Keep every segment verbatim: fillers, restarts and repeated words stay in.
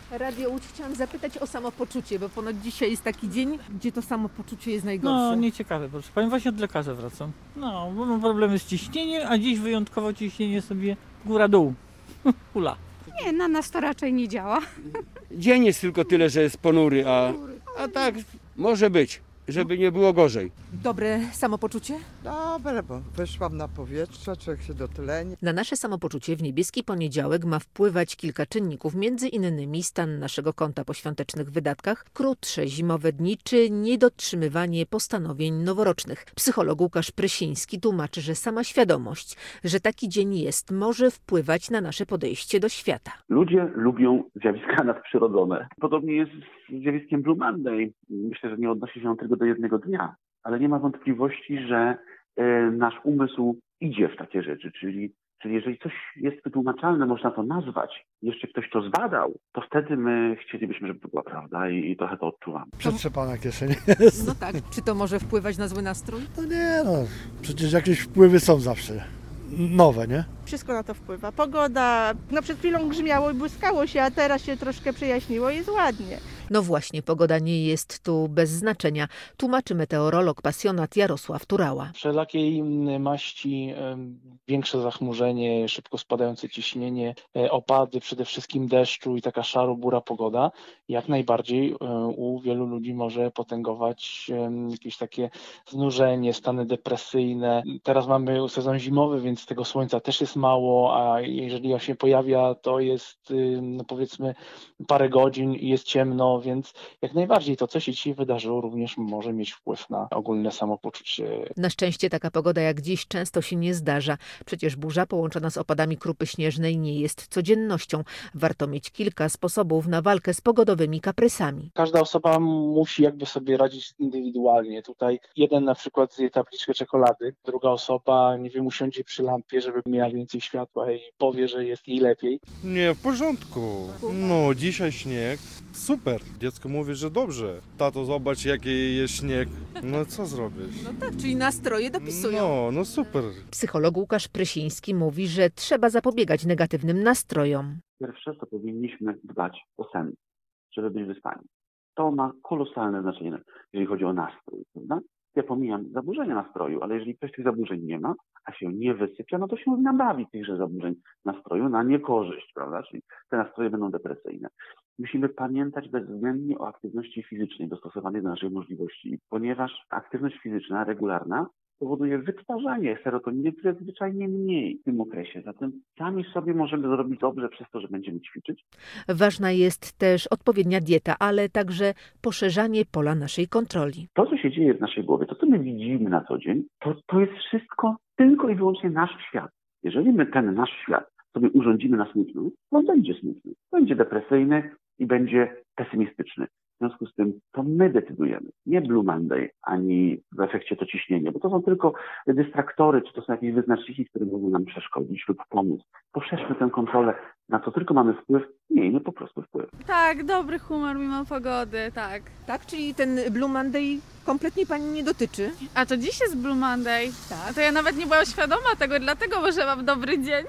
Radio Łódź, chciałam zapytać o samopoczucie, bo ponoć dzisiaj jest taki dzień, gdzie to samopoczucie jest najgorsze. No, nieciekawe, proszę pani. Właśnie od lekarza wracam. No, bo mam problemy z ciśnieniem, a dziś wyjątkowo ciśnienie sobie góra-dół. Hula. Nie, na nas to raczej nie działa. Dzień jest tylko tyle, że jest ponury, a, a tak może być, żeby nie było gorzej. Dobre samopoczucie? Dobre, bo wyszłam na powietrze, człowiek się dotleni. Na nasze samopoczucie w niebieski poniedziałek ma wpływać kilka czynników, między innymi stan naszego konta po świątecznych wydatkach, krótsze zimowe dni czy niedotrzymywanie postanowień noworocznych. Psycholog Łukasz Prysiński tłumaczy, że sama świadomość, że taki dzień jest, może wpływać na nasze podejście do świata. Ludzie lubią zjawiska nadprzyrodzone. Podobnie jest z zjawiskiem Blue Monday. Myślę, że nie odnosi się on tylko do jednego dnia, ale nie ma wątpliwości, że e, nasz umysł idzie w takie rzeczy, czyli, czyli jeżeli coś jest wytłumaczalne, można to nazwać, jeszcze ktoś to zbadał, to wtedy my chcielibyśmy, żeby to była prawda i, i trochę to odczuwamy. Przetrzepana kieszeń jest. No tak, czy to może wpływać na zły nastrój? No nie no, przecież jakieś wpływy są zawsze. Nowe, nie? Wszystko na to wpływa. Pogoda, no przed chwilą grzmiało i błyskało się, a teraz się troszkę przejaśniło i jest ładnie. No właśnie, pogoda nie jest tu bez znaczenia, tłumaczy meteorolog, pasjonat Jarosław Turała. Wszelakiej maści, większe zachmurzenie, szybko spadające ciśnienie, opady, przede wszystkim deszczu i taka szaro-bura pogoda, jak najbardziej u wielu ludzi może potęgować jakieś takie znużenie, stany depresyjne. Teraz mamy sezon zimowy, więc tego słońca też jest mało, a jeżeli on się pojawia, to jest no powiedzmy parę godzin i jest ciemno, więc jak najbardziej to, co się dzisiaj wydarzyło, również może mieć wpływ na ogólne samopoczucie. Na szczęście taka pogoda jak dziś często się nie zdarza. Przecież burza połączona z opadami krupy śnieżnej nie jest codziennością. Warto mieć kilka sposobów na walkę z pogodowymi kaprysami. Każda osoba musi jakby sobie radzić indywidualnie. Tutaj jeden na przykład zje tabliczkę czekolady, druga osoba, nie wiem, usiądzie przy lampie, żeby miała więcej światła i powie, że jest jej lepiej. Nie, w porządku. No, dzisiaj śnieg. Super. Dziecko mówi, że dobrze. Tato, zobacz, jaki jest śnieg. No co zrobisz? No tak, czyli nastroje dopisują. No, no super. Psycholog Łukasz Prysiński mówi, że trzeba zapobiegać negatywnym nastrojom. Pierwsze, to powinniśmy dbać o sen, żeby być wyspani. To ma kolosalne znaczenie, jeżeli chodzi o nastrój, prawda? Ja pomijam zaburzenia nastroju, ale jeżeli ktoś tych zaburzeń nie ma, a się nie wysypia, no to się nabawi tychże zaburzeń nastroju na niekorzyść, prawda? Czyli te nastroje będą depresyjne. Musimy pamiętać bezwzględnie o aktywności fizycznej dostosowanej do naszych możliwości, ponieważ aktywność fizyczna regularna powoduje wytwarzanie serotoniny, które jest zwyczajnie mniej w tym okresie. Zatem sami sobie możemy zrobić dobrze przez to, że będziemy ćwiczyć. Ważna jest też odpowiednia dieta, ale także poszerzanie pola naszej kontroli. To, co się dzieje w naszej głowie, to, co my widzimy na co dzień, to, to jest wszystko tylko i wyłącznie nasz świat. Jeżeli my ten nasz świat sobie urządzimy na smutno, to on będzie smutny, będzie depresyjny i będzie pesymistyczny. W związku z tym to my decydujemy, nie Blue Monday, ani w efekcie to ciśnienie, bo to są tylko dystraktory, czy to są jakieś wyznaczniki, które mogą nam przeszkodzić lub pomóc. Poszerzmy tę kontrolę, na co tylko mamy wpływ, miejmy po prostu wpływ. Tak, dobry humor mimo pogody, tak. Tak, czyli ten Blue Monday kompletnie pani nie dotyczy? A to dziś jest Blue Monday. Tak. To ja nawet nie byłam świadoma tego, dlatego może mam dobry dzień.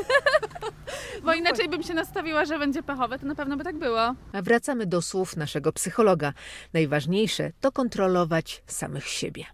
Bo inaczej bym się nastawiła, że będzie pechowe, to na pewno by tak było. A wracamy do słów naszego psychologa. Najważniejsze to kontrolować samych siebie.